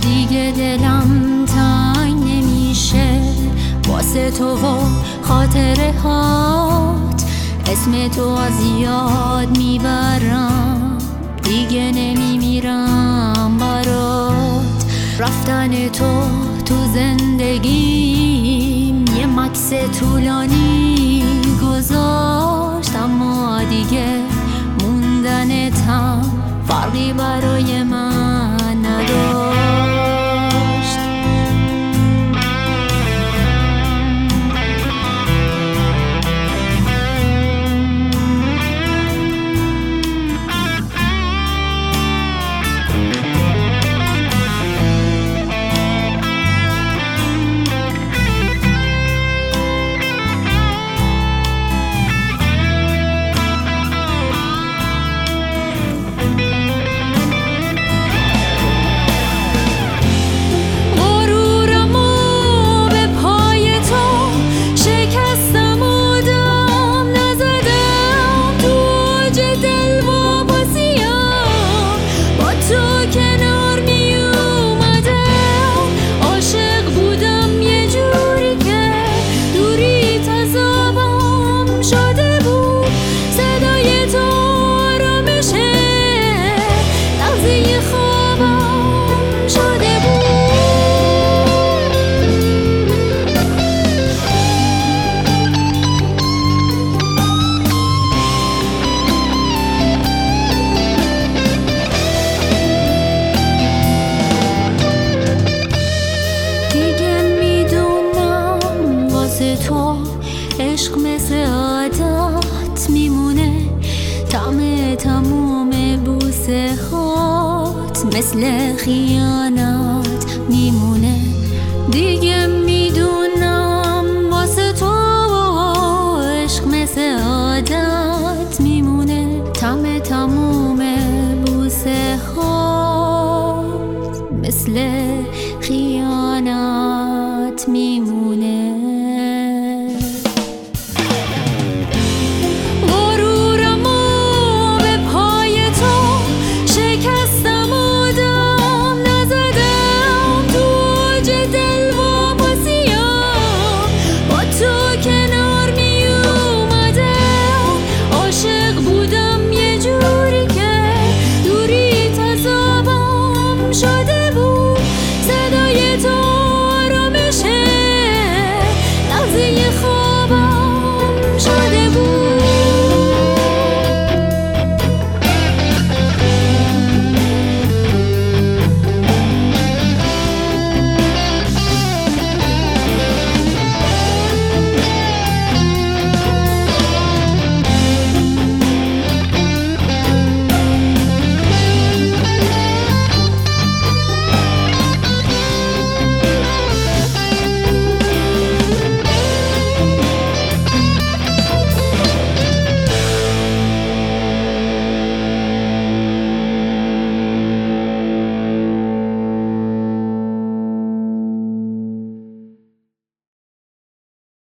دیگه دلم تنگ نمیشه واسه تو و خاطره هات. اسم تو از یاد میبرم دیگه نمیمیرم برات. رفتن تو زندگیم یه مکس طولانی گذاشت، اما دیگه موندنتم فرقی برای من نداشت. تو عشق مثل عادت میمونه، طعم تموم بوسه هات مثل خیانت میمونه. دیگه میدونم واسه تو عشق مثل عادت میمونه، طعم تموم بوسه هات